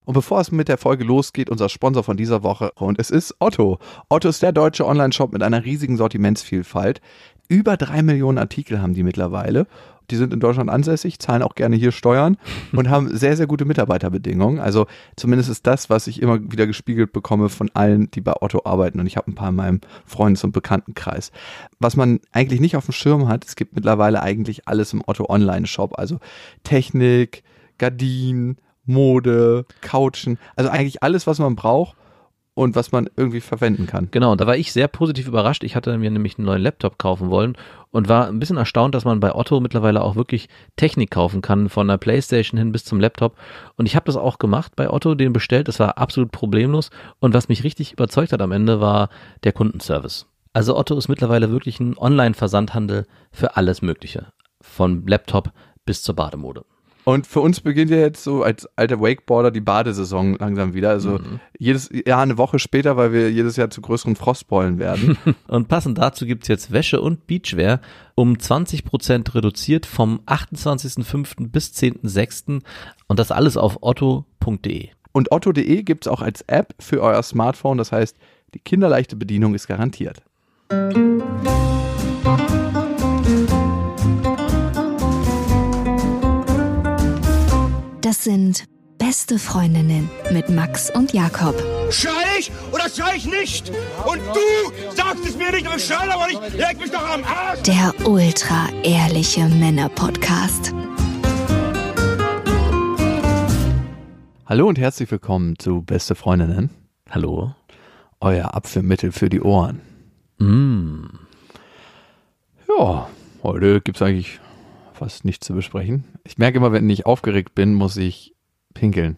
Und bevor es mit der Folge losgeht, unser Sponsor von dieser Woche, und es ist Otto. Otto ist der deutsche Online-Shop mit einer riesigen Sortimentsvielfalt. Über 3 Millionen Artikel haben die mittlerweile. Die sind in Deutschland ansässig, zahlen auch gerne hier Steuern und haben sehr, sehr gute Mitarbeiterbedingungen. Also zumindest ist das, was ich immer wieder gespiegelt bekomme von allen, die bei Otto arbeiten. Und ich habe ein paar in meinem Freundes- und Bekanntenkreis. Was man eigentlich nicht auf dem Schirm hat, es gibt mittlerweile eigentlich alles im Otto Online-Shop. Also Technik, Gardinen, Mode, Couchen, also eigentlich alles, was man braucht und was man irgendwie verwenden kann. Genau, da war ich sehr positiv überrascht. Ich hatte mir nämlich einen neuen Laptop kaufen wollen und war ein bisschen erstaunt, dass man bei Otto mittlerweile auch wirklich Technik kaufen kann, von der Playstation hin bis zum Laptop. Und ich habe das auch gemacht bei Otto, den bestellt. Das war absolut problemlos. Und was mich richtig überzeugt hat am Ende, war der Kundenservice. Also Otto ist mittlerweile wirklich ein Online-Versandhandel für alles Mögliche. Von Laptop bis zur Bademode. Und für uns beginnt ja jetzt so als alter Wakeboarder die Badesaison langsam wieder. Also jedes Jahr eine Woche später, weil wir jedes Jahr zu größeren Frostbeulen werden. Und passend dazu gibt's jetzt Wäsche und Beachwear um 20% reduziert vom 28.05. bis 10.06. Und das alles auf otto.de. Und otto.de gibt's auch als App für euer Smartphone. Das heißt, die kinderleichte Bedienung ist garantiert. Das sind Beste Freundinnen mit Max und Jakob. Schrei ich oder schrei ich nicht? Und du sagst es mir nicht, aber ich schrei aber nicht. Leg mich doch am Arsch. Der ultra-ehrliche Männer-Podcast. Hallo und herzlich willkommen zu Beste Freundinnen. Hallo. Euer Abführmittel für die Ohren. Ja, heute gibt's eigentlich fast nichts zu besprechen. Ich merke immer, wenn ich aufgeregt bin, muss ich pinkeln.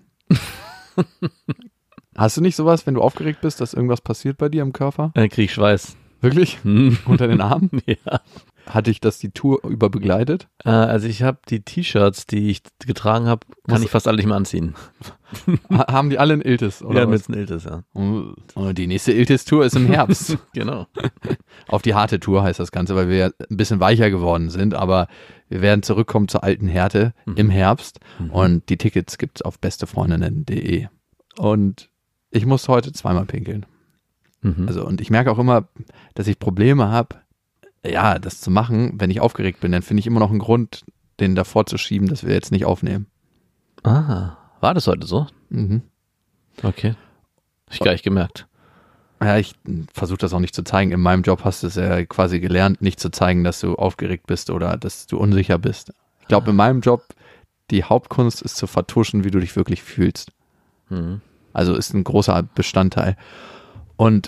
Hast du nicht sowas, wenn du aufgeregt bist, dass irgendwas passiert bei dir im Körper? Dann krieg ich Schweiß. Wirklich? Unter den Armen? Ja. Hatte ich das die Tour über begleitet? Also ich habe die T-Shirts, die ich getragen habe, kann ich fast alle nicht mehr anziehen. Haben die alle ein Iltis? Oder Ja, was? mit einem Iltis, ja. Und die nächste Iltis-Tour ist im Herbst. Genau. Auf die harte Tour heißt das Ganze, weil wir ja ein bisschen weicher geworden sind, aber wir werden zurückkommen zur alten Härte im Herbst und die Tickets gibt's auf bestefreundinnen.de. Und ich muss heute zweimal pinkeln. Also, und ich merke auch immer, dass ich Probleme habe, ja, das zu machen, wenn ich aufgeregt bin. Dann finde ich immer noch einen Grund, den davor zu schieben, dass wir jetzt nicht aufnehmen. Ah, war das heute so? Okay. Hab ich gar nicht gemerkt. Ja, ich versuche das auch nicht zu zeigen. In meinem Job hast du es ja quasi gelernt, nicht zu zeigen, dass du aufgeregt bist oder dass du unsicher bist. Ich glaube, in meinem Job, die Hauptkunst ist zu vertuschen, wie du dich wirklich fühlst. Also ist ein großer Bestandteil. Und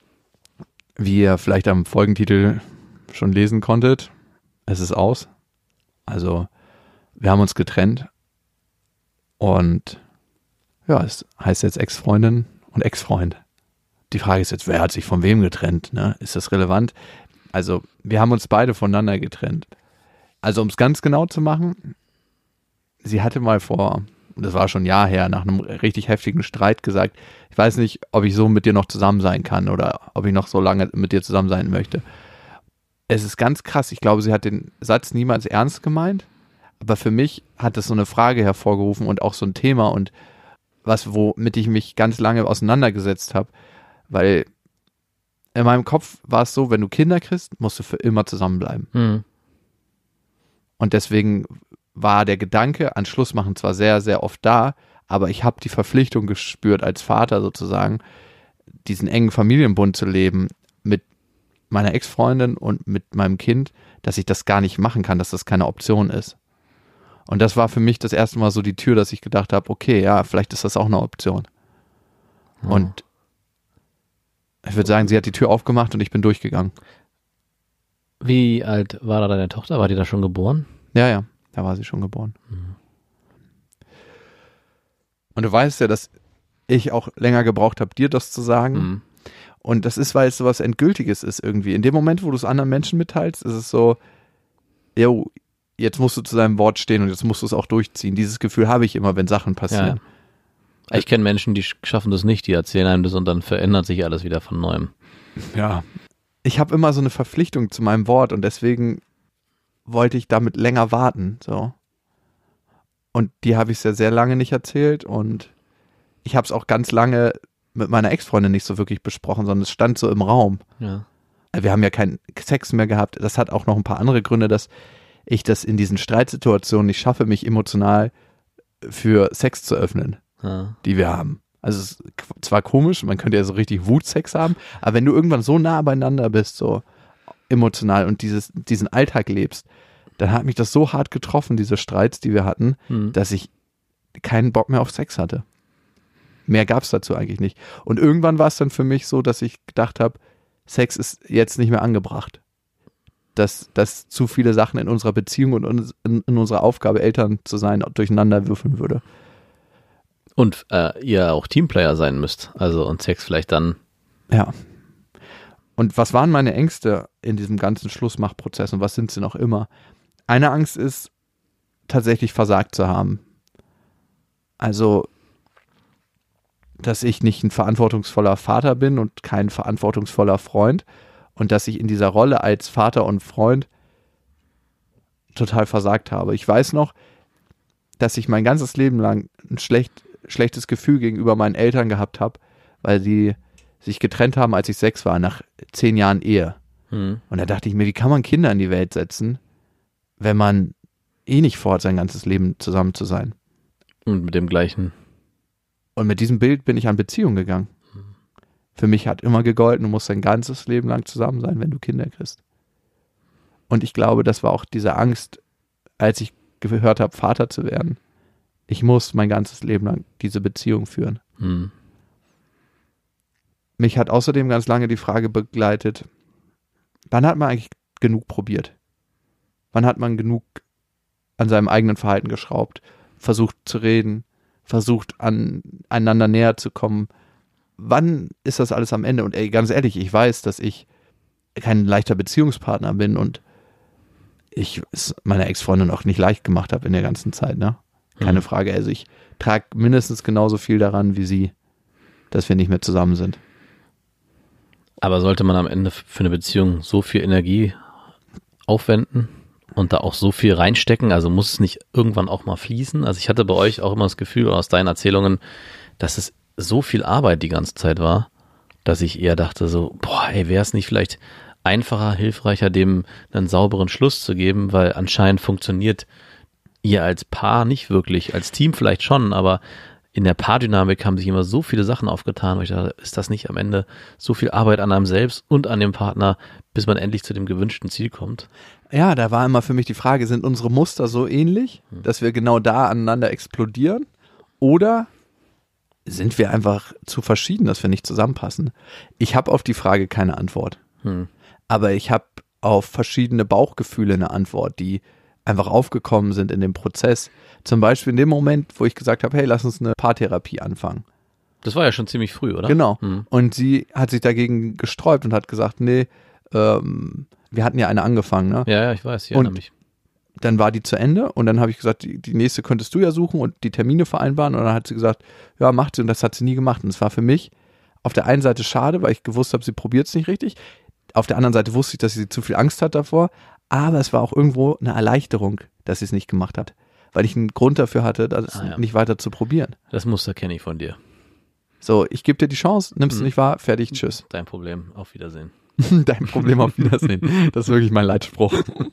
wie ihr vielleicht am Folgentitel schon lesen konntet, es ist aus. Also wir haben uns getrennt und ja, es heißt jetzt Ex-Freundin und Ex-Freund. Die Frage ist jetzt, wer hat sich von wem getrennt? Ne? Ist das relevant? Also wir haben uns beide voneinander getrennt. Also um es ganz genau zu machen, sie hatte mal vor, das war schon ein Jahr her, nach einem richtig heftigen Streit gesagt, ich weiß nicht, ob ich so mit dir noch zusammen sein kann oder ob ich noch so lange mit dir zusammen sein möchte. Es ist ganz krass, ich glaube, sie hat den Satz niemals ernst gemeint, aber für mich hat es so eine Frage hervorgerufen und auch so ein Thema und was, womit ich mich ganz lange auseinandergesetzt habe, weil in meinem Kopf war es so, wenn du Kinder kriegst, musst du für immer zusammenbleiben. Und deswegen war der Gedanke an Schluss machen zwar sehr, sehr oft da, aber ich habe die Verpflichtung gespürt als Vater sozusagen, diesen engen Familienbund zu leben mit meiner Ex-Freundin und mit meinem Kind, dass ich das gar nicht machen kann, dass das keine Option ist. Und das war für mich das erste Mal so die Tür, dass ich gedacht habe, okay, ja, vielleicht ist das auch eine Option. Und ich würde sagen, sie hat die Tür aufgemacht und ich bin durchgegangen. Wie alt war da deine Tochter? War die da schon geboren? Ja, da war sie schon geboren. Und du weißt ja, dass ich auch länger gebraucht habe, dir das zu sagen. Und das ist, weil es so was Endgültiges ist irgendwie. In dem Moment, wo du es anderen Menschen mitteilst, ist es so, jo, jetzt musst du zu deinem Wort stehen und jetzt musst du es auch durchziehen. Dieses Gefühl habe ich immer, wenn Sachen passieren. Ja. Ich kenne Menschen, die schaffen das nicht, die erzählen einem das und dann verändert sich alles wieder von Neuem. Ja. Ich habe immer so eine Verpflichtung zu meinem Wort und deswegen wollte ich damit länger warten, so. Und die habe ich sehr, sehr lange nicht erzählt und ich habe es auch ganz lange mit meiner Ex-Freundin nicht so wirklich besprochen, sondern es stand so im Raum. Ja. Wir haben ja keinen Sex mehr gehabt. Das hat auch noch ein paar andere Gründe, dass ich das in diesen Streitsituationen nicht schaffe, mich emotional für Sex zu öffnen, die wir haben. Also es ist zwar komisch, man könnte ja so richtig Wutsex haben, aber wenn du irgendwann so nah beieinander bist, so emotional und diesen Alltag lebst, dann hat mich das so hart getroffen, diese Streits, die wir hatten, dass ich keinen Bock mehr auf Sex hatte. Mehr gab es dazu eigentlich nicht. Und irgendwann war es dann für mich so, dass ich gedacht habe, Sex ist jetzt nicht mehr angebracht. Dass zu viele Sachen in unserer Beziehung und in unserer Aufgabe, Eltern zu sein, durcheinander würfeln würde. Und ihr auch Teamplayer sein müsst. Also und Sex vielleicht dann. Ja. Und was waren meine Ängste in diesem ganzen Schlussmachprozess und was sind sie noch immer? Eine Angst ist, tatsächlich versagt zu haben. Also, dass ich nicht ein verantwortungsvoller Vater bin und kein verantwortungsvoller Freund und dass ich in dieser Rolle als Vater und Freund total versagt habe. Ich weiß noch, dass ich mein ganzes Leben lang ein schlechtes Gefühl gegenüber meinen Eltern gehabt habe, weil sie sich getrennt haben, als ich 6 war, nach 10 Jahren Ehe. Und da dachte ich mir, wie kann man Kinder in die Welt setzen, wenn man eh nicht vorhat, sein ganzes Leben zusammen zu sein? Und mit dem gleichen. Und mit diesem Bild bin ich an Beziehungen gegangen. Für mich hat immer gegolten, du musst dein ganzes Leben lang zusammen sein, wenn du Kinder kriegst. Und ich glaube, das war auch diese Angst, als ich gehört habe, Vater zu werden. Ich muss mein ganzes Leben lang diese Beziehung führen. Mich hat außerdem ganz lange die Frage begleitet, wann hat man eigentlich genug probiert? Wann hat man genug an seinem eigenen Verhalten geschraubt, versucht zu reden, versucht aneinander näher zu kommen? Wann ist das alles am Ende? Und ganz ehrlich, ich weiß, dass ich kein leichter Beziehungspartner bin und ich es meiner Ex-Freundin auch nicht leicht gemacht habe in der ganzen Zeit, ne? Keine Frage. Also ich trage mindestens genauso viel daran wie sie, dass wir nicht mehr zusammen sind. Aber sollte man am Ende für eine Beziehung so viel Energie aufwenden und da auch so viel reinstecken? Also muss es nicht irgendwann auch mal fließen? Also ich hatte bei euch auch immer das Gefühl aus deinen Erzählungen, dass es so viel Arbeit die ganze Zeit war, dass ich eher dachte so, wäre es nicht vielleicht einfacher, hilfreicher, dem einen sauberen Schluss zu geben, weil anscheinend funktioniert ihr als Paar nicht wirklich, als Team vielleicht schon, aber in der Paardynamik haben sich immer so viele Sachen aufgetan, wo ich dachte, ist das nicht am Ende so viel Arbeit an einem selbst und an dem Partner, bis man endlich zu dem gewünschten Ziel kommt? Ja, da war immer für mich die Frage, sind unsere Muster so ähnlich, dass wir genau da aneinander explodieren, oder sind wir einfach zu verschieden, dass wir nicht zusammenpassen? Ich habe auf die Frage keine Antwort. Aber ich habe auf verschiedene Bauchgefühle eine Antwort, die einfach aufgekommen sind in dem Prozess. Zum Beispiel in dem Moment, wo ich gesagt habe, hey, lass uns eine Paartherapie anfangen. Das war ja schon ziemlich früh, oder? Genau. Und sie hat sich dagegen gesträubt und hat gesagt, nee, wir hatten ja eine angefangen. Ne? Ja, ich weiß, ich erinnere mich. Dann war die zu Ende und dann habe ich gesagt, die nächste könntest du ja suchen und die Termine vereinbaren. Und dann hat sie gesagt, ja, macht sie, und das hat sie nie gemacht. Und es war für mich auf der einen Seite schade, weil ich gewusst habe, sie probiert es nicht richtig. Auf der anderen Seite wusste ich, dass sie zu viel Angst hat davor. Aber es war auch irgendwo eine Erleichterung, dass sie es nicht gemacht hat. Weil ich einen Grund dafür hatte, das nicht weiter zu probieren. Das Muster kenne ich von dir. So, ich gebe dir die Chance, nimmst du nicht wahr, fertig, tschüss. Dein Problem, auf Wiedersehen. Dein Problem, auf Wiedersehen. Das ist wirklich mein Leitspruch.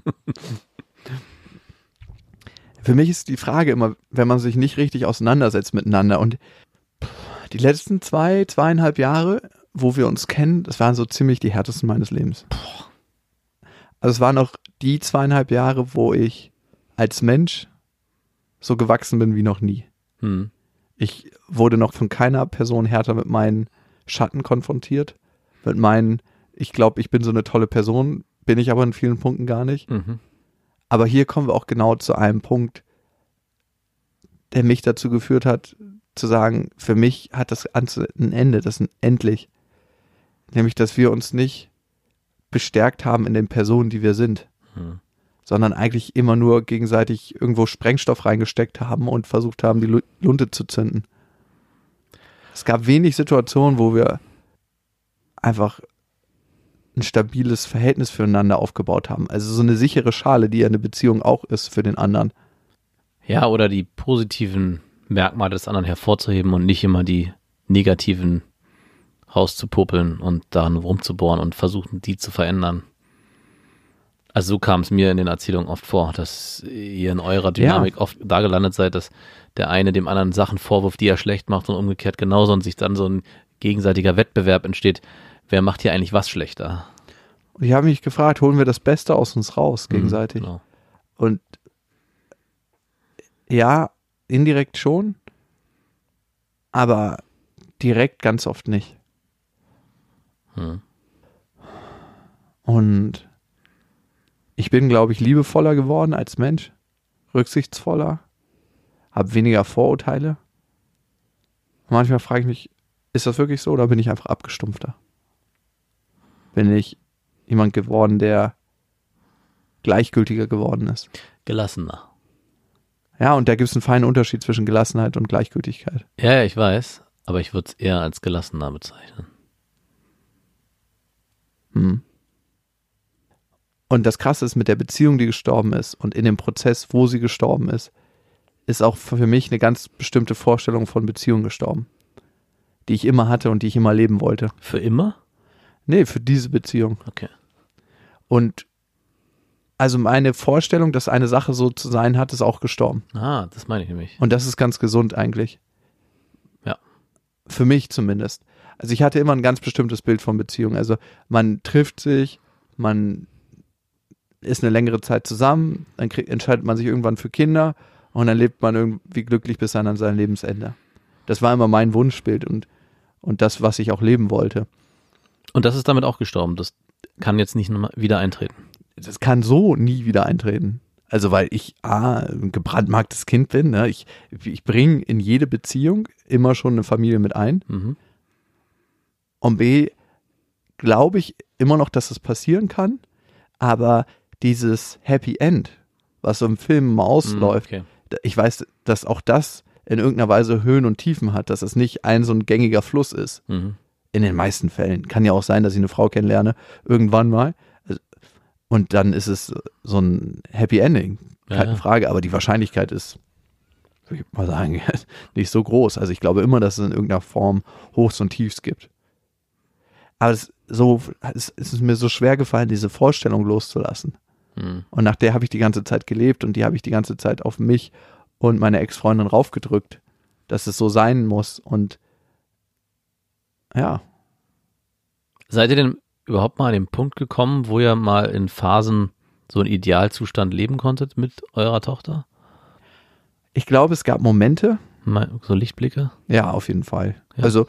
Für mich ist die Frage immer, wenn man sich nicht richtig auseinandersetzt miteinander, und die letzten 2,5 Jahre, wo wir uns kennen, das waren so ziemlich die härtesten meines Lebens. Also es waren auch die 2,5 Jahre, wo ich als Mensch so gewachsen bin wie noch nie. Ich wurde noch von keiner Person härter mit meinen Schatten konfrontiert, mit meinen, ich glaube, ich bin so eine tolle Person, bin ich aber in vielen Punkten gar nicht. Aber hier kommen wir auch genau zu einem Punkt, der mich dazu geführt hat, zu sagen, für mich hat das ein Ende, das ist endlich. Nämlich, dass wir uns nicht bestärkt haben in den Personen, die wir sind, sondern eigentlich immer nur gegenseitig irgendwo Sprengstoff reingesteckt haben und versucht haben, die Lunte zu zünden. Es gab wenig Situationen, wo wir einfach ein stabiles Verhältnis füreinander aufgebaut haben. Also so eine sichere Schale, die ja eine Beziehung auch ist für den anderen. Ja, oder die positiven Merkmale des anderen hervorzuheben und nicht immer die negativen rauszupopeln und daran rumzubohren und versuchen, die zu verändern. Also so kam es mir in den Erzählungen oft vor, dass ihr in eurer Dynamik oft da gelandet seid, dass der eine dem anderen Sachen vorwirft, die er schlecht macht und umgekehrt genauso und sich dann so ein gegenseitiger Wettbewerb entsteht, wer macht hier eigentlich was schlechter? Und ich habe mich gefragt, holen wir das Beste aus uns raus gegenseitig? Genau. Und ja, indirekt schon, aber direkt ganz oft nicht. Und ich bin, glaube ich, liebevoller geworden als Mensch, rücksichtsvoller, habe weniger Vorurteile. Manchmal frage ich mich, ist das wirklich so oder bin ich einfach abgestumpfter? Bin ich jemand geworden, der gleichgültiger geworden ist? Gelassener. Ja, und da gibt es einen feinen Unterschied zwischen Gelassenheit und Gleichgültigkeit. Ja, ich weiß, aber ich würde es eher als gelassener bezeichnen. Und das Krasse ist, mit der Beziehung, die gestorben ist und in dem Prozess, wo sie gestorben ist auch für mich eine ganz bestimmte Vorstellung von Beziehung gestorben, die ich immer hatte und die ich immer leben wollte. Für immer? Nee, für diese Beziehung. Okay. Und also meine Vorstellung, dass eine Sache so zu sein hat, ist auch gestorben. Ah, das meine ich nämlich. Und das ist ganz gesund eigentlich. Ja. Für mich zumindest. Also ich hatte immer ein ganz bestimmtes Bild von Beziehung. Also man trifft sich, man ist eine längere Zeit zusammen, dann entscheidet man sich irgendwann für Kinder und dann lebt man irgendwie glücklich bis an sein Lebensende. Das war immer mein Wunschbild und das, was ich auch leben wollte. Und das ist damit auch gestorben. Das kann jetzt nicht nochmal wieder eintreten. Das kann so nie wieder eintreten. Also weil ich ein gebrandmarktes Kind bin. Ne? Ich bringe in jede Beziehung immer schon eine Familie mit ein. Mhm. Und B, glaube ich immer noch, dass es passieren kann. Aber dieses Happy End, was so im Film mal ausläuft, okay. Ich weiß, dass auch das in irgendeiner Weise Höhen und Tiefen hat, dass es nicht so ein gängiger Fluss ist. Mhm. In den meisten Fällen. Kann ja auch sein, dass ich eine Frau kennenlerne, irgendwann mal. Und dann ist es so ein Happy Ending. Keine Frage, aber die Wahrscheinlichkeit ist, würde ich mal sagen, nicht so groß. Also ich glaube immer, dass es in irgendeiner Form Hochs und Tiefs gibt. Aber es ist mir so schwer gefallen, diese Vorstellung loszulassen. Und nach der habe ich die ganze Zeit gelebt und die habe ich die ganze Zeit auf mich und meine Ex-Freundin raufgedrückt, dass es so sein muss. Und ja. Seid ihr denn überhaupt mal an den Punkt gekommen, wo ihr mal in Phasen so einen Idealzustand leben konntet mit eurer Tochter? Ich glaube, es gab Momente. So Lichtblicke? Ja, auf jeden Fall. Ja. Also,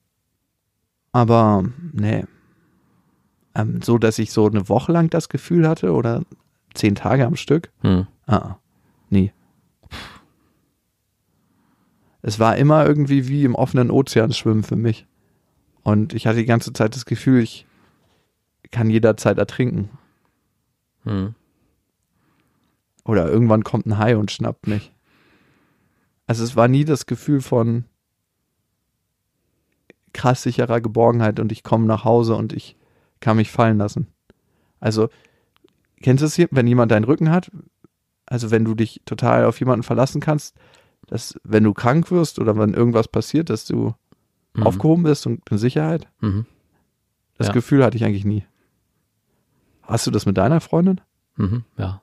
aber nee. So, dass ich so eine Woche lang das Gefühl hatte oder 10 Tage am Stück. Nie. Es war immer irgendwie wie im offenen Ozean schwimmen für mich. Und ich hatte die ganze Zeit das Gefühl, ich kann jederzeit ertrinken. Oder irgendwann kommt ein Hai und schnappt mich. Also es war nie das Gefühl von krass sicherer Geborgenheit und ich komme nach Hause und ich kann mich fallen lassen. Also, kennst du es hier, wenn jemand deinen Rücken hat? Also wenn du dich total auf jemanden verlassen kannst, dass wenn du krank wirst oder wenn irgendwas passiert, dass du aufgehoben bist und in Sicherheit? Das Gefühl hatte ich eigentlich nie. Hast du das mit deiner Freundin? Ja.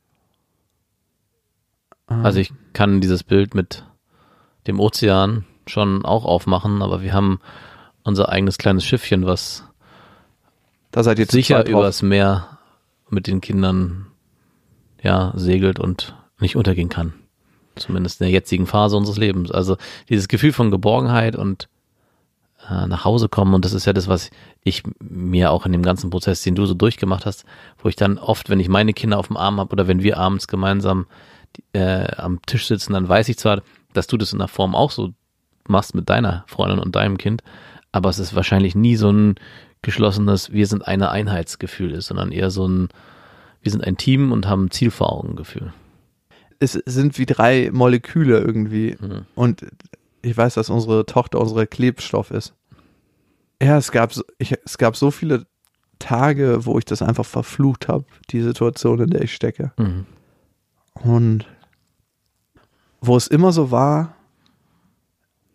Also ich kann dieses Bild mit dem Ozean schon auch aufmachen, aber wir haben unser eigenes kleines Schiffchen, was da seid ihr sicher übers Meer mit den Kindern segelt und nicht untergehen kann. Zumindest in der jetzigen Phase unseres Lebens. Also dieses Gefühl von Geborgenheit und nach Hause kommen, und das ist ja das, was ich mir auch in dem ganzen Prozess, den du so durchgemacht hast, wo ich dann oft, wenn ich meine Kinder auf dem Arm habe oder wenn wir abends gemeinsam am Tisch sitzen, dann weiß ich zwar, dass du das in der Form auch so machst mit deiner Freundin und deinem Kind, aber es ist wahrscheinlich nie so ein geschlossenes, wir sind eine Einheitsgefühl ist, sondern eher so ein, wir sind ein Team und haben ein Ziel vor Augen Gefühl. Es sind wie 3 Moleküle irgendwie und ich weiß, dass unsere Tochter unsere Klebstoff ist. Ja, es gab so viele Tage, wo ich das einfach verflucht habe, die Situation, in der ich stecke. Und wo es immer so war,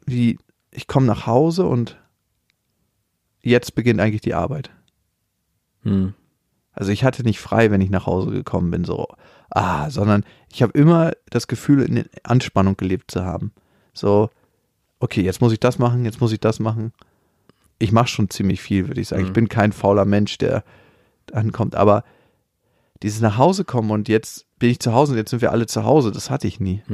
wie ich komme nach Hause und jetzt beginnt eigentlich die Arbeit. Also ich hatte nicht frei, wenn ich nach Hause gekommen bin, sondern ich habe immer das Gefühl, in Anspannung gelebt zu haben. So, okay, jetzt muss ich das machen, jetzt muss ich das machen. Ich mache schon ziemlich viel, würde ich sagen. Ich bin kein fauler Mensch, der ankommt, aber dieses nach Hause kommen und jetzt bin ich zu Hause und jetzt sind wir alle zu Hause, das hatte ich nie.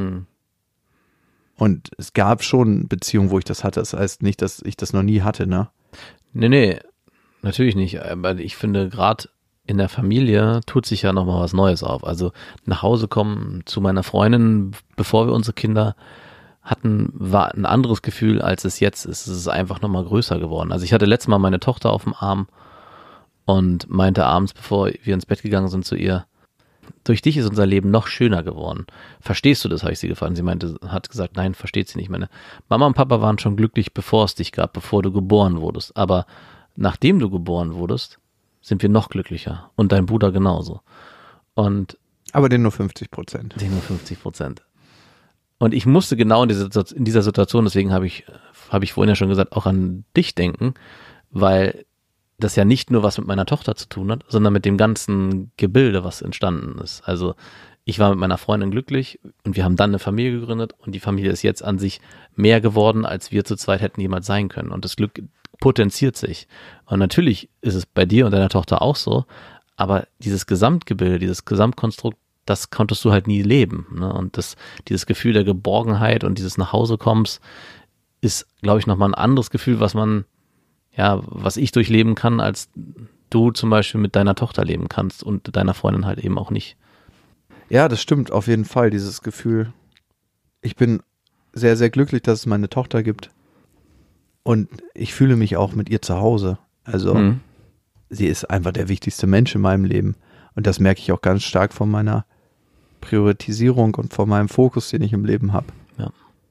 Und es gab schon Beziehungen, wo ich das hatte. Das heißt nicht, dass ich das noch nie hatte, ne? Nee, natürlich nicht. Aber ich finde, gerade in der Familie tut sich ja nochmal was Neues auf. Also nach Hause kommen zu meiner Freundin, bevor wir unsere Kinder hatten, war ein anderes Gefühl, als es jetzt ist. Es ist einfach nochmal größer geworden. Also ich hatte letztes Mal meine Tochter auf dem Arm und meinte abends, bevor wir ins Bett gegangen sind, zu ihr, durch dich ist unser Leben noch schöner geworden. Verstehst du das, habe ich sie gefragt. Sie hat gesagt, nein, versteht sie nicht. Meine Mama und Papa waren schon glücklich, bevor es dich gab, bevor du geboren wurdest. Aber nachdem du geboren wurdest, sind wir noch glücklicher. Und dein Bruder genauso. Aber den nur 50%. Den nur 50%. Und ich musste genau in dieser Situation, deswegen habe ich vorhin ja schon gesagt, auch an dich denken, weil das ja nicht nur was mit meiner Tochter zu tun hat, sondern mit dem ganzen Gebilde, was entstanden ist. Also ich war mit meiner Freundin glücklich und wir haben dann eine Familie gegründet und die Familie ist jetzt an sich mehr geworden, als wir zu zweit hätten jemals sein können. Und das Glück potenziert sich. Und natürlich ist es bei dir und deiner Tochter auch so, aber dieses Gesamtgebilde, dieses Gesamtkonstrukt, das konntest du halt nie leben. Ne? Und dieses Gefühl der Geborgenheit und dieses Nachhausekommens ist, glaube ich, nochmal ein anderes Gefühl, was ich durchleben kann, als du zum Beispiel mit deiner Tochter leben kannst und deiner Freundin halt eben auch nicht. Ja, das stimmt auf jeden Fall, dieses Gefühl. Ich bin sehr, sehr glücklich, dass es meine Tochter gibt. Und ich fühle mich auch mit ihr zu Hause. Also sie ist einfach der wichtigste Mensch in meinem Leben. Und das merke ich auch ganz stark von meiner Priorisierung und von meinem Fokus, den ich im Leben habe. Ja.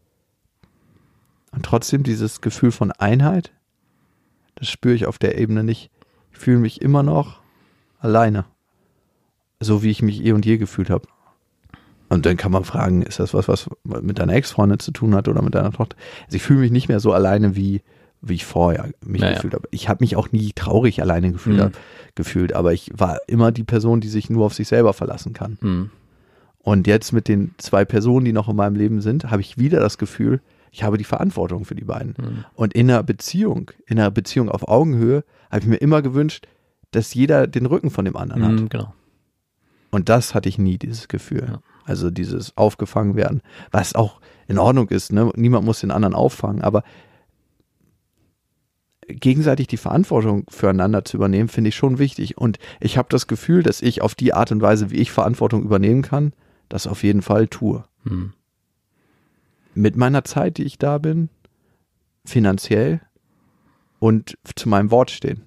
Und trotzdem dieses Gefühl von Einheit, das spüre ich auf der Ebene nicht. Ich fühle mich immer noch alleine. So wie ich mich eh und je gefühlt habe. Und dann kann man fragen, ist das was mit deiner Ex-Freundin zu tun hat oder mit deiner Tochter? Also ich fühle mich nicht mehr so alleine, wie ich vorher mich gefühlt habe. Ich habe mich auch nie traurig alleine gefühlt, aber ich war immer die Person, die sich nur auf sich selber verlassen kann. Und jetzt mit den 2 Personen, die noch in meinem Leben sind, habe ich wieder das Gefühl, ich habe die Verantwortung für die beiden. Und in einer Beziehung auf Augenhöhe, habe ich mir immer gewünscht, dass jeder den Rücken von dem anderen hat. Genau. Und das hatte ich nie, dieses Gefühl. Ja. Also dieses aufgefangen werden, was auch in Ordnung ist, ne? Niemand muss den anderen auffangen, aber gegenseitig die Verantwortung füreinander zu übernehmen, finde ich schon wichtig. Und ich habe das Gefühl, dass ich auf die Art und Weise, wie ich Verantwortung übernehmen kann, das auf jeden Fall tue. Mit meiner Zeit, die ich da bin, finanziell und zu meinem Wort stehen.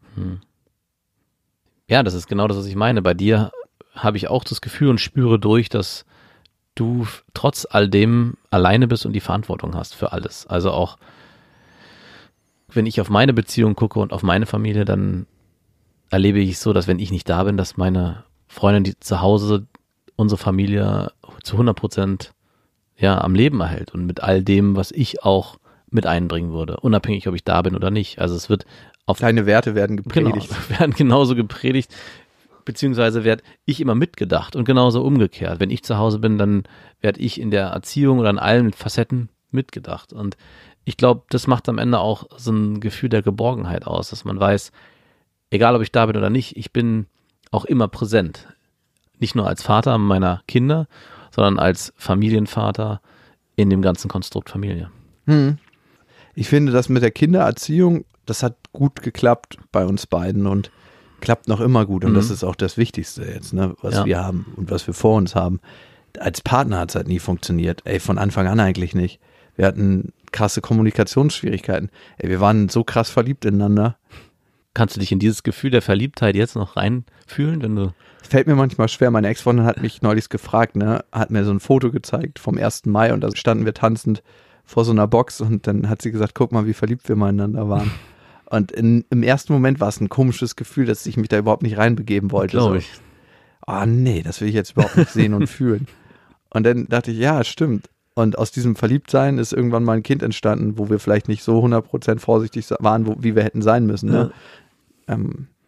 Ja, das ist genau das, was ich meine. Bei dir habe ich auch das Gefühl und spüre durch, dass du trotz all dem alleine bist und die Verantwortung hast für alles. Also auch, wenn ich auf meine Beziehung gucke und auf meine Familie, dann erlebe ich es so, dass wenn ich nicht da bin, dass meine Freundin, die zu Hause unsere Familie zu 100% am Leben erhält und mit all dem, was ich auch mit einbringen würde, unabhängig, ob ich da bin oder nicht. Also es wird auf deine Werte werden gepredigt. Genau, werden genauso gepredigt, beziehungsweise werde ich immer mitgedacht und genauso umgekehrt. Wenn ich zu Hause bin, dann werde ich in der Erziehung oder in allen Facetten mitgedacht. Und ich glaube, das macht am Ende auch so ein Gefühl der Geborgenheit aus, dass man weiß, egal ob ich da bin oder nicht, ich bin auch immer präsent. Nicht nur als Vater meiner Kinder, sondern als Familienvater in dem ganzen Konstrukt Familie. Ich finde, das mit der Kindererziehung, das hat gut geklappt bei uns beiden und klappt noch immer gut. Und das ist auch das Wichtigste jetzt, ne, was wir haben und was wir vor uns haben. Als Partner hat es halt nie funktioniert. Von Anfang an eigentlich nicht. Wir hatten krasse Kommunikationsschwierigkeiten. Wir waren so krass verliebt ineinander. Kannst du dich in dieses Gefühl der Verliebtheit jetzt noch reinfühlen, wenn du... Fällt mir manchmal schwer. Meine Ex-Freundin hat mich neulich gefragt, ne, hat mir so ein Foto gezeigt vom 1. Mai und da standen wir tanzend vor so einer Box und dann hat sie gesagt, guck mal, wie verliebt wir miteinander waren. Und im ersten Moment war es ein komisches Gefühl, dass ich mich da überhaupt nicht reinbegeben wollte. Glaube ich. Oh nee, das will ich jetzt überhaupt nicht sehen und fühlen. Und dann dachte ich, ja, stimmt. Und aus diesem Verliebtsein ist irgendwann mal ein Kind entstanden, wo wir vielleicht nicht so 100% vorsichtig waren, wie wir hätten sein müssen. Ne? Ja.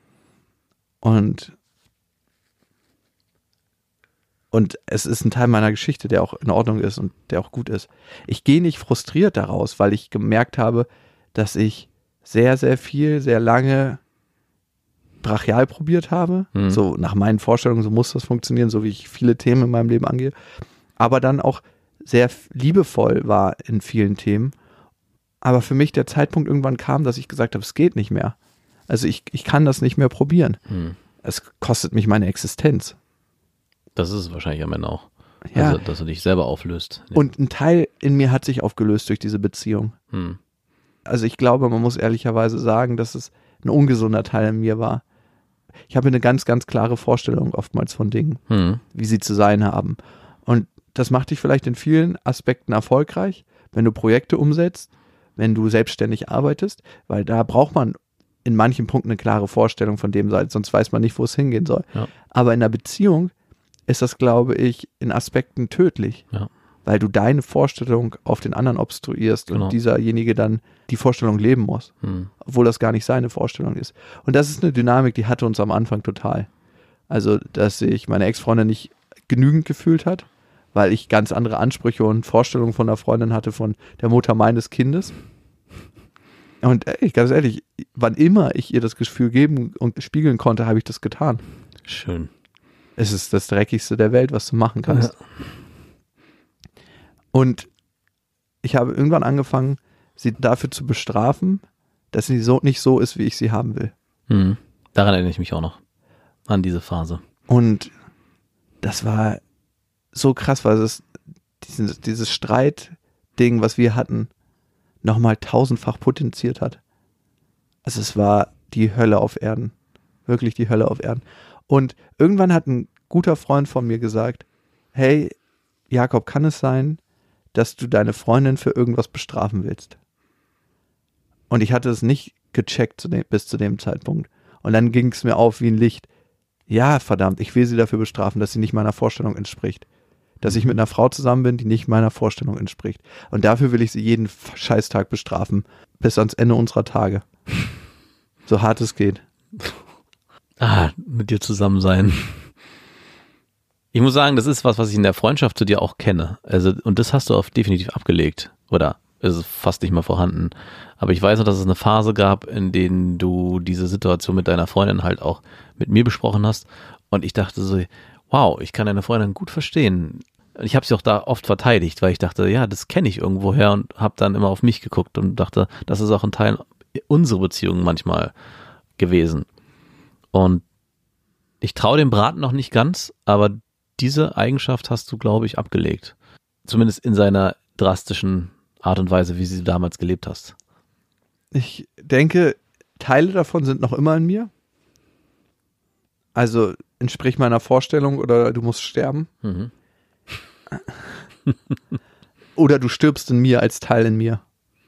Und es ist ein Teil meiner Geschichte, der auch in Ordnung ist und der auch gut ist. Ich gehe nicht frustriert daraus, weil ich gemerkt habe, dass ich sehr, sehr viel, sehr lange brachial probiert habe. So nach meinen Vorstellungen, so muss das funktionieren, so wie ich viele Themen in meinem Leben angehe. Aber dann auch sehr liebevoll war in vielen Themen. Aber für mich der Zeitpunkt irgendwann kam, dass ich gesagt habe, es geht nicht mehr. Also ich kann das nicht mehr probieren. Es kostet mich meine Existenz. Das ist es wahrscheinlich am Ende auch. Ja. Also, dass du dich selber auflöst. Ja. Und ein Teil in mir hat sich aufgelöst durch diese Beziehung. Also ich glaube, man muss ehrlicherweise sagen, dass es ein ungesunder Teil in mir war. Ich habe eine ganz, ganz klare Vorstellung oftmals von Dingen, wie sie zu sein haben. Und das macht dich vielleicht in vielen Aspekten erfolgreich, wenn du Projekte umsetzt, wenn du selbstständig arbeitest, weil da braucht man in manchen Punkten eine klare Vorstellung von dem, sonst weiß man nicht, wo es hingehen soll. Ja. Aber in einer Beziehung ist das, glaube ich, in Aspekten tödlich, weil du deine Vorstellung auf den anderen obstruierst und dieserjenige dann die Vorstellung leben muss, obwohl das gar nicht seine Vorstellung ist. Und das ist eine Dynamik, die hatte uns am Anfang total. Also, dass sich meine Ex-Freundin nicht genügend gefühlt hat, weil ich ganz andere Ansprüche und Vorstellungen von einer Freundin hatte, von der Mutter meines Kindes. Und ganz ehrlich, wann immer ich ihr das Gefühl geben und spiegeln konnte, habe ich das getan. Schön. Es ist das Dreckigste der Welt, was du machen kannst. Ja. Und ich habe irgendwann angefangen, sie dafür zu bestrafen, dass sie nicht so ist, wie ich sie haben will. Daran erinnere ich mich auch noch, an diese Phase. Und das war so krass, weil es dieses Streitding, was wir hatten, nochmal 1000-fach potenziert hat. Also es war die Hölle auf Erden. Wirklich die Hölle auf Erden. Und irgendwann hat ein guter Freund von mir gesagt, hey, Jakob, kann es sein, dass du deine Freundin für irgendwas bestrafen willst? Und ich hatte es nicht gecheckt bis zu dem Zeitpunkt. Und dann ging es mir auf wie ein Licht. Ja, verdammt, ich will sie dafür bestrafen, dass sie nicht meiner Vorstellung entspricht. Dass ich mit einer Frau zusammen bin, die nicht meiner Vorstellung entspricht. Und dafür will ich sie jeden Scheißtag bestrafen, bis ans Ende unserer Tage. So hart es geht. Mit dir zusammen sein. Ich muss sagen, das ist was ich in der Freundschaft zu dir auch kenne. Also, und das hast du definitiv abgelegt. Oder ist es fast nicht mehr vorhanden. Aber ich weiß noch, dass es eine Phase gab, in denen du diese Situation mit deiner Freundin halt auch mit mir besprochen hast. Und ich dachte so, wow, ich kann deine Freundin gut verstehen. Ich habe sie auch da oft verteidigt, weil ich dachte, ja, das kenne ich irgendwoher und habe dann immer auf mich geguckt und dachte, das ist auch ein Teil unserer Beziehung manchmal gewesen. Und ich traue dem Braten noch nicht ganz, aber diese Eigenschaft hast du, glaube ich, abgelegt. Zumindest in seiner drastischen Art und Weise, wie sie damals gelebt hast. Ich denke, Teile davon sind noch immer in mir. Also entsprich meiner Vorstellung oder du musst sterben. Oder du stirbst in mir als Teil in mir.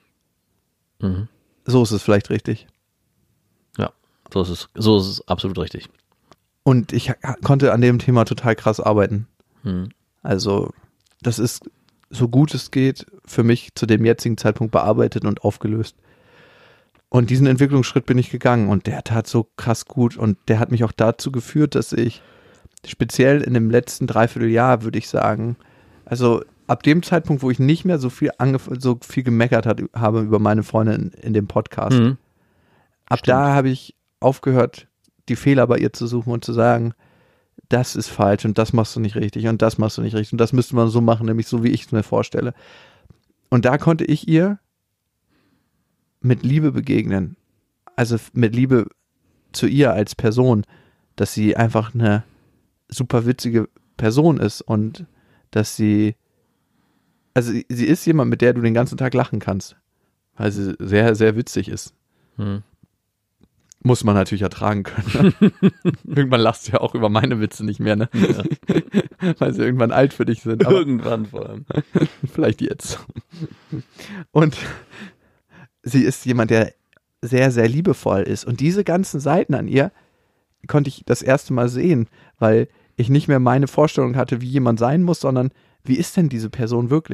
So ist es vielleicht richtig. Ja, so ist es absolut richtig. Und ich konnte an dem Thema total krass arbeiten. Also das ist, so gut es geht, für mich zu dem jetzigen Zeitpunkt bearbeitet und aufgelöst. Und diesen Entwicklungsschritt bin ich gegangen und der tat so krass gut und der hat mich auch dazu geführt, dass ich speziell in dem letzten Dreivierteljahr, würde ich sagen, also ab dem Zeitpunkt, wo ich nicht mehr so viel gemeckert habe über meine Freundin in dem Podcast, ab da habe ich aufgehört, die Fehler bei ihr zu suchen und zu sagen, das ist falsch und das machst du nicht richtig und das machst du nicht richtig und das müsste man so machen, nämlich so, wie ich es mir vorstelle. Und da konnte ich ihr mit Liebe begegnen, also mit Liebe zu ihr als Person, dass sie einfach eine super witzige Person ist und dass sie ist jemand, mit der du den ganzen Tag lachen kannst, weil sie sehr, sehr witzig ist. Muss man natürlich ertragen können. Ne? Irgendwann lachst du ja auch über meine Witze nicht mehr, ne? Ja. Weil sie irgendwann alt für dich sind. Irgendwann vor allem. Vielleicht jetzt. Und sie ist jemand, der sehr, sehr liebevoll ist. Und diese ganzen Seiten an ihr konnte ich das erste Mal sehen, weil ich nicht mehr meine Vorstellung hatte, wie jemand sein muss, sondern wie ist denn diese Person wirklich?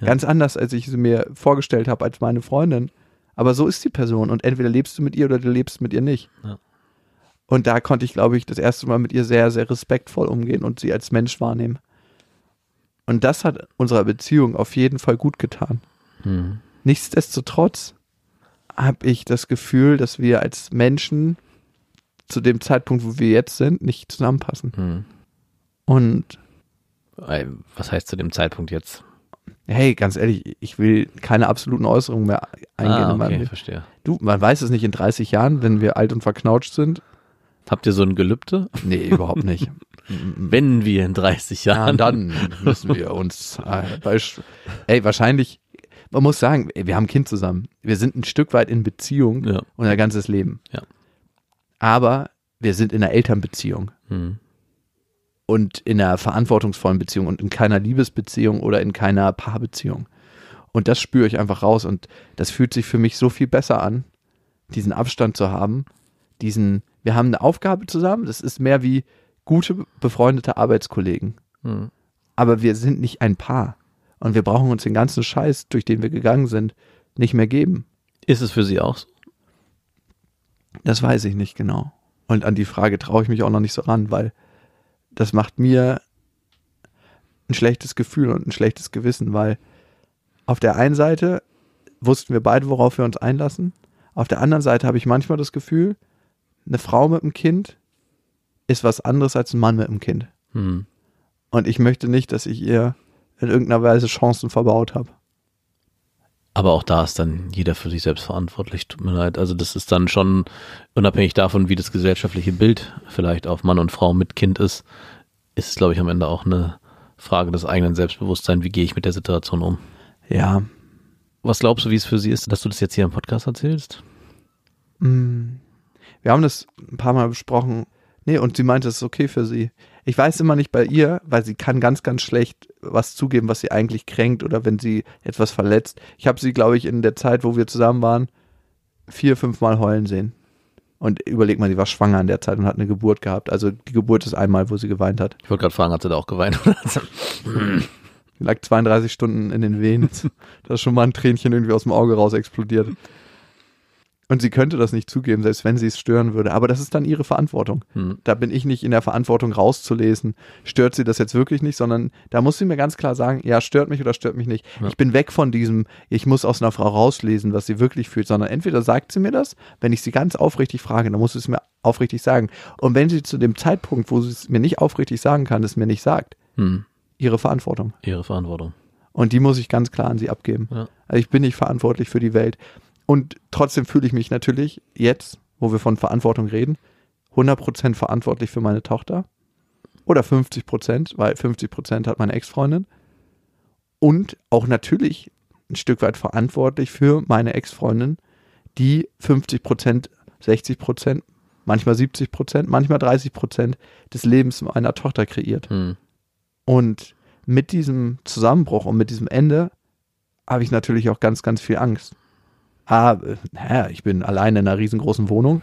Ganz anders, als ich sie mir vorgestellt habe als meine Freundin. Aber so ist die Person und entweder lebst du mit ihr oder du lebst mit ihr nicht. Ja. Und da konnte ich, glaube ich, das erste Mal mit ihr sehr, sehr respektvoll umgehen und sie als Mensch wahrnehmen. Und das hat unserer Beziehung auf jeden Fall gut getan. Nichtsdestotrotz habe ich das Gefühl, dass wir als Menschen zu dem Zeitpunkt, wo wir jetzt sind, nicht zusammenpassen. Und was heißt zu dem Zeitpunkt jetzt? hey, ganz ehrlich, ich will keine absoluten Äußerungen mehr eingehen in meinem Leben. Verstehe. Du, man weiß es nicht in 30 Jahren, wenn wir alt und verknautscht sind. Habt ihr so ein Gelübde? Nee, überhaupt nicht. Wenn wir in 30 Jahren. Dann müssen wir uns wahrscheinlich, man muss sagen, wir haben ein Kind zusammen. Wir sind ein Stück weit in Beziehung unser ganzes Leben. Ja. Aber wir sind in einer Elternbeziehung. Und in einer verantwortungsvollen Beziehung und in keiner Liebesbeziehung oder in keiner Paarbeziehung. Und das spüre ich einfach raus und das fühlt sich für mich so viel besser an, diesen Abstand zu haben, wir haben eine Aufgabe zusammen, das ist mehr wie gute, befreundete Arbeitskollegen. Aber wir sind nicht ein Paar und wir brauchen uns den ganzen Scheiß, durch den wir gegangen sind, nicht mehr geben. Ist es für Sie auch so? Das weiß ich nicht genau. Und an die Frage traue ich mich auch noch nicht so ran, weil das macht mir ein schlechtes Gefühl und ein schlechtes Gewissen, weil auf der einen Seite wussten wir beide, worauf wir uns einlassen. Auf der anderen Seite habe ich manchmal das Gefühl, eine Frau mit einem Kind ist was anderes als ein Mann mit einem Kind. Und ich möchte nicht, dass ich ihr in irgendeiner Weise Chancen verbaut habe. Aber auch da ist dann jeder für sich selbst verantwortlich, tut mir leid. Also das ist dann schon unabhängig davon, wie das gesellschaftliche Bild vielleicht auf Mann und Frau mit Kind ist es, glaube ich, am Ende auch eine Frage des eigenen Selbstbewusstseins, wie gehe ich mit der Situation um. Ja. Was glaubst du, wie es für sie ist, dass du das jetzt hier im Podcast erzählst? Wir haben das ein paar Mal besprochen. Nee, und sie meinte, es ist okay für sie. Ich weiß immer nicht bei ihr, weil sie kann ganz, ganz schlecht was zugeben, was sie eigentlich kränkt oder wenn sie etwas verletzt. Ich habe sie, glaube ich, in der Zeit, wo wir zusammen waren, 4-5 Mal heulen sehen. Und überleg mal, sie war schwanger in der Zeit und hat eine Geburt gehabt. Also die Geburt ist einmal, wo sie geweint hat. Ich wollte gerade fragen, hat sie da auch geweint? Sie lag 32 Stunden in den Wehen. Da ist schon mal ein Tränchen irgendwie aus dem Auge raus explodiert. Und sie könnte das nicht zugeben, selbst wenn sie es stören würde. Aber das ist dann ihre Verantwortung. Da bin ich nicht in der Verantwortung rauszulesen, stört sie das jetzt wirklich nicht, sondern da muss sie mir ganz klar sagen, ja, stört mich oder stört mich nicht. Ja. Ich bin weg von diesem, ich muss aus einer Frau rauslesen, was sie wirklich fühlt, sondern entweder sagt sie mir das, wenn ich sie ganz aufrichtig frage, dann muss sie es mir aufrichtig sagen. Und wenn sie zu dem Zeitpunkt, wo sie es mir nicht aufrichtig sagen kann, es mir nicht sagt, ihre Verantwortung. Ihre Verantwortung. Und die muss ich ganz klar an sie abgeben. Ja. Also ich bin nicht verantwortlich für die Welt. Und trotzdem fühle ich mich natürlich jetzt, wo wir von Verantwortung reden, 100% verantwortlich für meine Tochter. Oder 50%, weil 50% hat meine Ex-Freundin. Und auch natürlich ein Stück weit verantwortlich für meine Ex-Freundin, die 50%, 60%, manchmal 70%, manchmal 30% des Lebens meiner Tochter kreiert. Und mit diesem Zusammenbruch und mit diesem Ende habe ich natürlich auch ganz, ganz viel Angst. Ich bin alleine in einer riesengroßen Wohnung.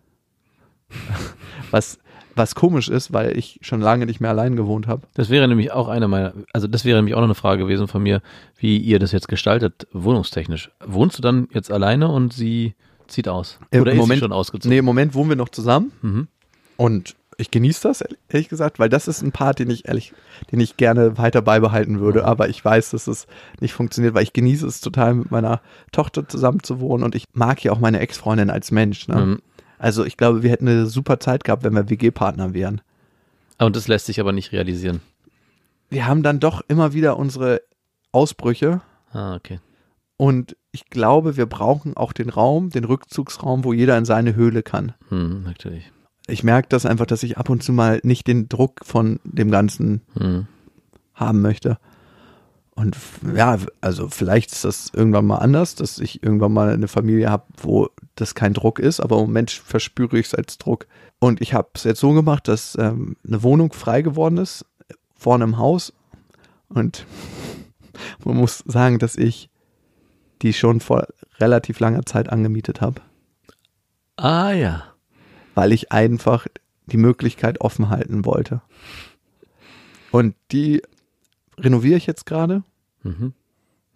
Was komisch ist, weil ich schon lange nicht mehr allein gewohnt habe. Das wäre nämlich auch das wäre nämlich auch noch eine Frage gewesen von mir, wie ihr das jetzt gestaltet, wohnungstechnisch. Wohnst du dann jetzt alleine und sie zieht aus? Oder ist sie schon ausgezogen? Nee, im Moment wohnen wir noch zusammen. Und ich genieße das, ehrlich gesagt, weil das ist ein Part, den ich gerne weiter beibehalten würde, aber ich weiß, dass es nicht funktioniert, weil ich genieße es total, mit meiner Tochter zusammen zu wohnen und ich mag ja auch meine Ex-Freundin als Mensch. Ne? Also ich glaube, wir hätten eine super Zeit gehabt, wenn wir WG-Partner wären. Und das lässt sich aber nicht realisieren. Wir haben dann doch immer wieder unsere Ausbrüche. Okay. Und ich glaube, wir brauchen auch den Rückzugsraum, wo jeder in seine Höhle kann. Natürlich. Ich merke das einfach, dass ich ab und zu mal nicht den Druck von dem Ganzen haben möchte. Und ja, also vielleicht ist das irgendwann mal anders, dass ich irgendwann mal eine Familie habe, wo das kein Druck ist, aber im Moment verspüre ich es als Druck. Und ich habe es jetzt so gemacht, dass eine Wohnung frei geworden ist, vorne im Haus. Und man muss sagen, dass ich die schon vor relativ langer Zeit angemietet habe. Ah ja. Weil ich einfach die Möglichkeit offen halten wollte. Und die renoviere ich jetzt gerade.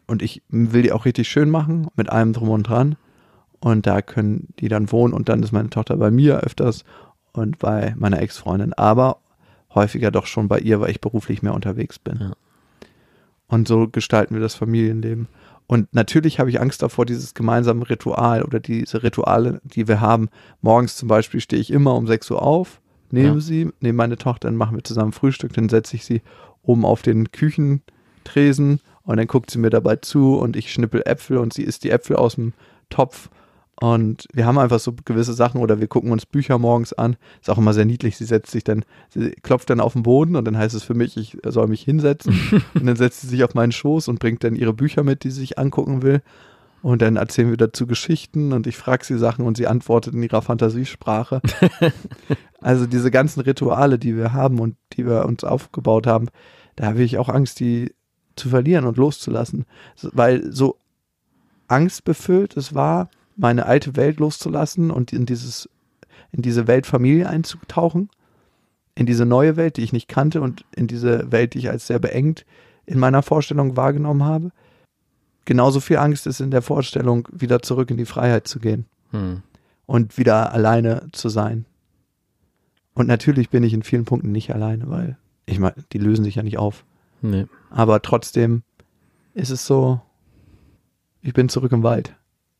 Und ich will die auch richtig schön machen, mit allem drum und dran. Und da können die dann wohnen und dann ist meine Tochter bei mir öfters und bei meiner Ex-Freundin. Aber häufiger doch schon bei ihr, weil ich beruflich mehr unterwegs bin. Ja. Und so gestalten wir das Familienleben. Und natürlich habe ich Angst davor, dieses gemeinsame Ritual oder diese Rituale, die wir haben. Morgens zum Beispiel stehe ich immer um 6 Uhr auf, nehme meine Tochter, dann machen wir zusammen Frühstück, dann setze ich sie oben auf den Küchentresen und dann guckt sie mir dabei zu und ich schnippel Äpfel und sie isst die Äpfel aus dem Topf. Und wir haben einfach so gewisse Sachen oder wir gucken uns Bücher morgens an. Ist auch immer sehr niedlich. Sie klopft dann auf den Boden und dann heißt es für mich, ich soll mich hinsetzen. Und dann setzt sie sich auf meinen Schoß und bringt dann ihre Bücher mit, die sie sich angucken will. Und dann erzählen wir dazu Geschichten und ich frage sie Sachen und sie antwortet in ihrer Fantasiesprache. Also diese ganzen Rituale, die wir haben und die wir uns aufgebaut haben, da habe ich auch Angst, die zu verlieren und loszulassen. Weil so angstbefüllt es war, meine alte Welt loszulassen und in diese Welt Familie einzutauchen, in diese neue Welt, die ich nicht kannte und in diese Welt, die ich als sehr beengt in meiner Vorstellung wahrgenommen habe. Genauso viel Angst ist in der Vorstellung, wieder zurück in die Freiheit zu gehen und wieder alleine zu sein. Und natürlich bin ich in vielen Punkten nicht alleine, weil ich meine, die lösen sich ja nicht auf. Nee. Aber trotzdem ist es so, ich bin zurück im Wald.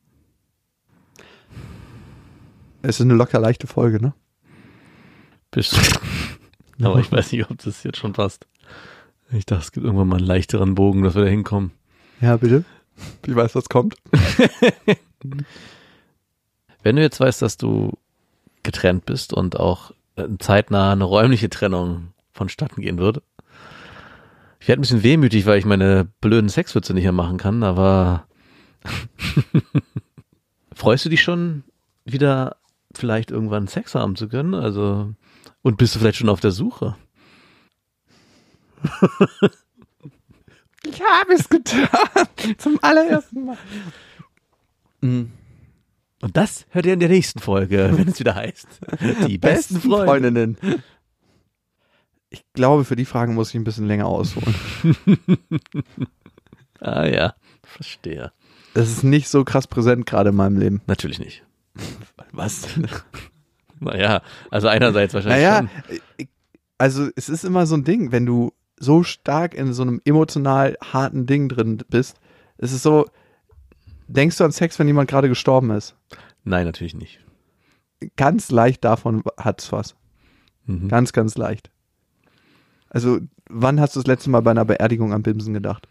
Es ist eine locker leichte Folge, ne? Aber ich weiß nicht, ob das jetzt schon passt. Ich dachte, es gibt irgendwann mal einen leichteren Bogen, dass wir da hinkommen. Ja, bitte. Ich weiß, was kommt. Wenn du jetzt weißt, dass du getrennt bist und auch zeitnah eine räumliche Trennung vonstatten gehen würde. Ich werde ein bisschen wehmütig, weil ich meine blöden Sexwitze nicht mehr machen kann, aber freust du dich schon wieder vielleicht irgendwann Sex haben zu können? Also, und bist du vielleicht schon auf der Suche? Ich habe es getan. Zum allerersten Mal. Und das hört ihr in der nächsten Folge, wenn es wieder heißt. Die besten Freundinnen. Ich glaube, für die Fragen muss ich ein bisschen länger ausholen. Ah ja, verstehe. Das ist nicht so krass präsent gerade in meinem Leben. Natürlich nicht. Was? Naja, also einerseits wahrscheinlich schon. Also es ist immer so ein Ding, wenn du so stark in so einem emotional harten Ding drin bist. Es ist so, denkst du an Sex, wenn jemand gerade gestorben ist? Nein, natürlich nicht. Ganz leicht davon hat's was. Mhm. Ganz, ganz leicht. Also, wann hast du das letzte Mal bei einer Beerdigung an Bimsen gedacht?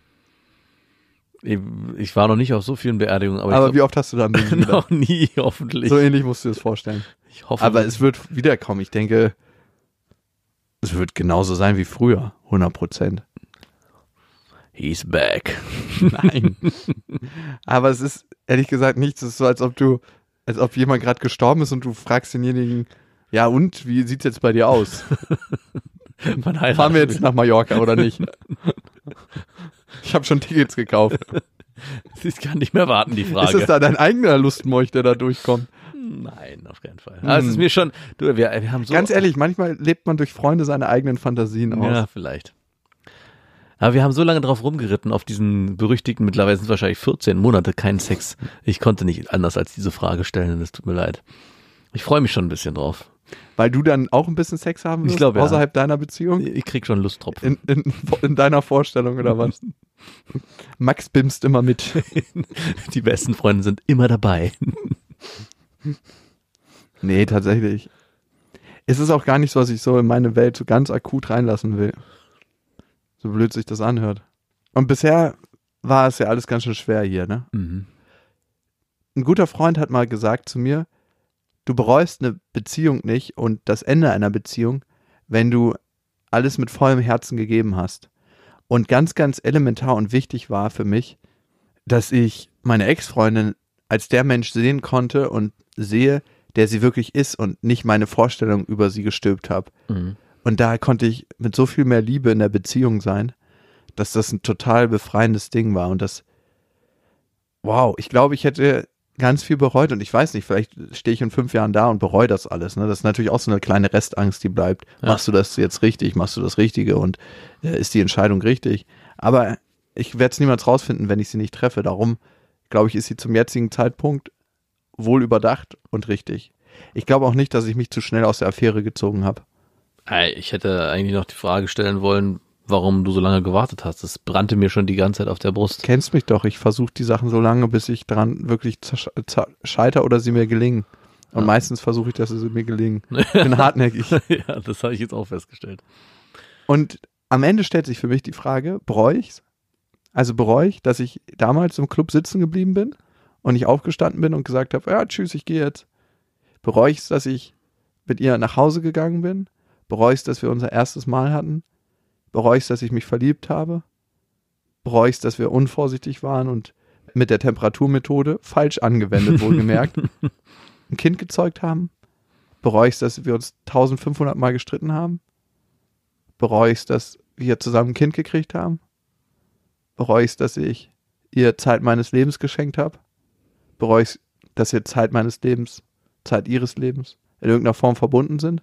Ich war noch nicht auf so vielen Beerdigungen. Aber wie oft hast du da an Bimsen gedacht? Noch nie, hoffentlich. So ähnlich musst du dir das vorstellen. Ich hoffe. Aber es wird wiederkommen. Ich denke, es wird genauso sein wie früher. 100%. He's back. Nein. Aber es ist ehrlich gesagt nichts. Es ist so, als ob jemand gerade gestorben ist und du fragst denjenigen, ja und, wie sieht's jetzt bei dir aus? Fahren wir jetzt nach Mallorca oder nicht? Ich habe schon Tickets gekauft. Ich kann nicht mehr warten, die Frage. Ist es da dein eigener Lustmolch, der da durchkommt? Nein, auf keinen Fall. Aber es ist mir schon, wir haben so. Ganz ehrlich, manchmal lebt man durch Freunde seine eigenen Fantasien aus. Ja, vielleicht. Aber wir haben so lange drauf rumgeritten, auf diesen berüchtigten, mittlerweile sind es wahrscheinlich 14 Monate, keinen Sex. Ich konnte nicht anders als diese Frage stellen, es tut mir leid. Ich freue mich schon ein bisschen drauf. Weil du dann auch ein bisschen Sex haben willst, außerhalb deiner Beziehung? Ich krieg schon Lusttropfen. In deiner Vorstellung oder was? Max bimst immer mit. Die besten Freunde sind immer dabei. Nee, tatsächlich. Es ist auch gar nicht so, was ich so in meine Welt so ganz akut reinlassen will. So blöd sich das anhört. Und bisher war es ja alles ganz schön schwer hier, ne? Mhm. Ein guter Freund hat mal gesagt zu mir, du bereust eine Beziehung nicht und das Ende einer Beziehung, wenn du alles mit vollem Herzen gegeben hast. Und ganz, ganz elementar und wichtig war für mich, dass ich meine Ex-Freundin als der Mensch sehen konnte und sehe, der sie wirklich ist und nicht meine Vorstellung über sie gestülpt habe. Mhm. Und da konnte ich mit so viel mehr Liebe in der Beziehung sein, dass das ein total befreiendes Ding war. Und das, wow, ich glaube, ich hätte ganz viel bereut und ich weiß nicht, vielleicht stehe ich in 5 Jahren da und bereue das alles. Ne? Das ist natürlich auch so eine kleine Restangst, die bleibt. Ja. Machst du das jetzt richtig? Machst du das Richtige? Und ist die Entscheidung richtig? Aber ich werde es niemals rausfinden, wenn ich sie nicht treffe. Darum, glaube ich, ist sie zum jetzigen Zeitpunkt wohl überdacht und richtig. Ich glaube auch nicht, dass ich mich zu schnell aus der Affäre gezogen habe. Ich hätte eigentlich noch die Frage stellen wollen, warum du so lange gewartet hast. Das brannte mir schon die ganze Zeit auf der Brust. Du kennst mich doch. Ich versuche die Sachen so lange, bis ich dran wirklich scheiter oder sie mir gelingen. Und meistens versuche ich, dass sie mir gelingen. Ich bin hartnäckig. Ja, das habe ich jetzt auch festgestellt. Und am Ende stellt sich für mich die Frage, bereue ich's? Also bereue ich, dass ich damals im Club sitzen geblieben bin und nicht aufgestanden bin und gesagt habe, ja, tschüss, ich gehe jetzt. Bereue ich es, dass ich mit ihr nach Hause gegangen bin? Bereue ich es, dass wir unser erstes Mal hatten? Bereue ich es, dass ich mich verliebt habe? Bereue ich es, dass wir unvorsichtig waren und mit der Temperaturmethode, falsch angewendet wohlgemerkt, ein Kind gezeugt haben? Bereue ich es, dass wir uns 1500 Mal gestritten haben? Bereue ich es, dass wir zusammen ein Kind gekriegt haben? Bereue ich es, dass ich ihr Zeit meines Lebens geschenkt habe? Bereue ich es, dass wir Zeit meines Lebens, Zeit ihres Lebens in irgendeiner Form verbunden sind?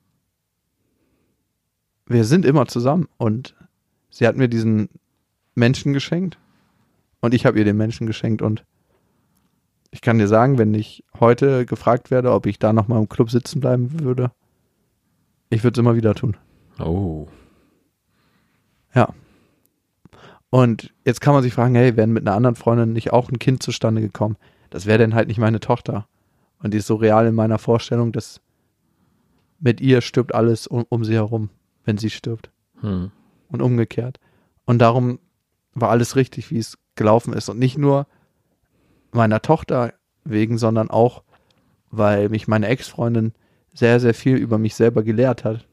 Wir sind immer zusammen und sie hat mir diesen Menschen geschenkt und ich habe ihr den Menschen geschenkt und ich kann dir sagen, wenn ich heute gefragt werde, ob ich da nochmal im Club sitzen bleiben würde, ich würde es immer wieder tun. Oh. Ja. Und jetzt kann man sich fragen, hey, wäre mit einer anderen Freundin nicht auch ein Kind zustande gekommen? Das wäre dann halt nicht meine Tochter. Und die ist so real in meiner Vorstellung, dass mit ihr stirbt alles um sie herum, wenn sie stirbt. Und umgekehrt. Und darum war alles richtig, wie es gelaufen ist. Und nicht nur meiner Tochter wegen, sondern auch, weil mich meine Ex-Freundin sehr, sehr viel über mich selber gelehrt hat.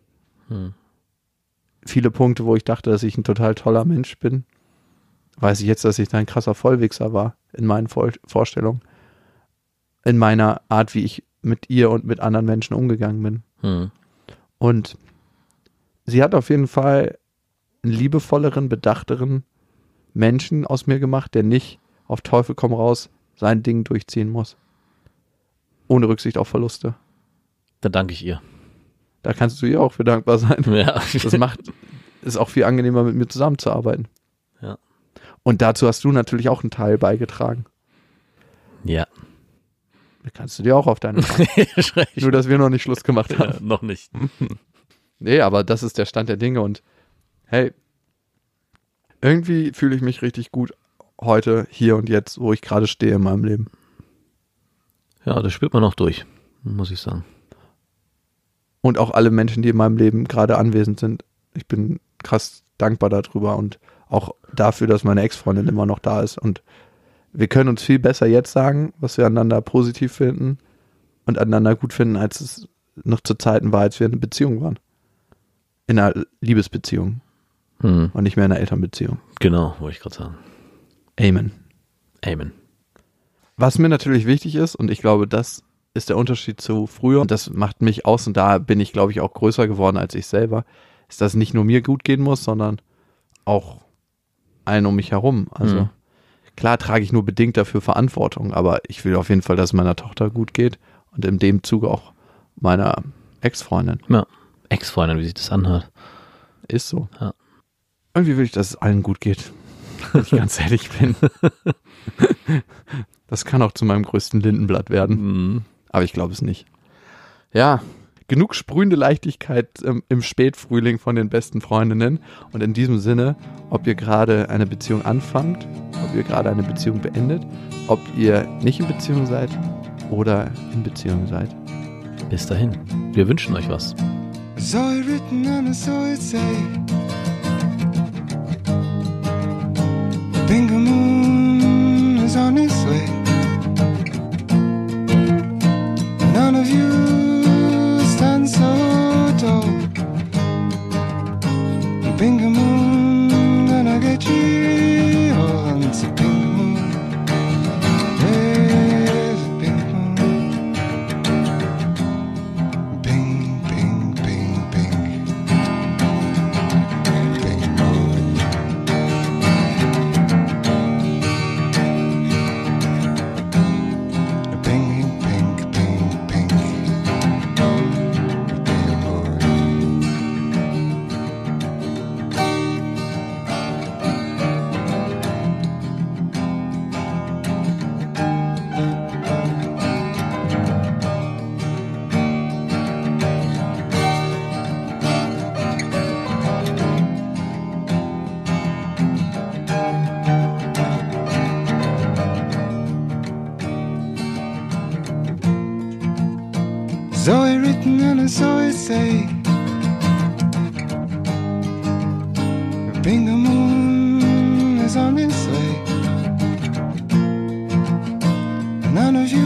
Viele Punkte, wo ich dachte, dass ich ein total toller Mensch bin, weiß ich jetzt, dass ich da ein krasser Vollwichser war in meinen Vorstellungen. In meiner Art, wie ich mit ihr und mit anderen Menschen umgegangen bin. Und sie hat auf jeden Fall einen liebevolleren, bedachteren Menschen aus mir gemacht, der nicht auf Teufel komm raus sein Ding durchziehen muss. Ohne Rücksicht auf Verluste. Da danke ich ihr. Da kannst du ihr auch für dankbar sein. Ja. Das ist auch viel angenehmer, mit mir zusammenzuarbeiten. Ja. Und dazu hast du natürlich auch einen Teil beigetragen. Ja. Da kannst du dir auch auf deine Nur, dass wir noch nicht Schluss gemacht haben. Ja, noch nicht. Nee, aber das ist der Stand der Dinge und hey, irgendwie fühle ich mich richtig gut heute, hier und jetzt, wo ich gerade stehe in meinem Leben. Ja, das spürt man auch durch, muss ich sagen. Und auch alle Menschen, die in meinem Leben gerade anwesend sind. Ich bin krass dankbar darüber und auch dafür, dass meine Ex-Freundin immer noch da ist. Und wir können uns viel besser jetzt sagen, was wir aneinander positiv finden und aneinander gut finden, als es noch zu Zeiten war, als wir in einer Beziehung waren. In einer Liebesbeziehung. Und nicht mehr in einer Elternbeziehung. Genau, wollte ich gerade sagen. Amen. Amen. Was mir natürlich wichtig ist, und ich glaube, das ist der Unterschied zu früher, und das macht mich aus, und da bin ich, glaube ich, auch größer geworden als ich selber, ist, dass es nicht nur mir gut gehen muss, sondern auch allen um mich herum. Also klar trage ich nur bedingt dafür Verantwortung, aber ich will auf jeden Fall, dass es meiner Tochter gut geht und in dem Zuge auch meiner Ex-Freundin. Ja, Ex-Freundin, wie sich das anhört. Ist so. Ja. Irgendwie will ich, dass es allen gut geht, wenn ich ganz ehrlich bin. Das kann auch zu meinem größten Lindenblatt werden, aber ich glaube es nicht. Ja, genug sprühende Leichtigkeit im Spätfrühling von den besten Freundinnen und in diesem Sinne, ob ihr gerade eine Beziehung anfangt, ob ihr gerade eine Beziehung beendet, ob ihr nicht in Beziehung seid oder in Beziehung seid. Bis dahin, wir wünschen euch was. Saw it written and I saw it say, Bingo Moon is on its way. None of you stand so tall. Bingo Moon, gonna get you on the Bingo Moon. There's a Bingo Moon. Bing, bing, bing, bing. Bingo Moon. Zoe written and a Zoe say. The Bingo Moon is on its way. None of you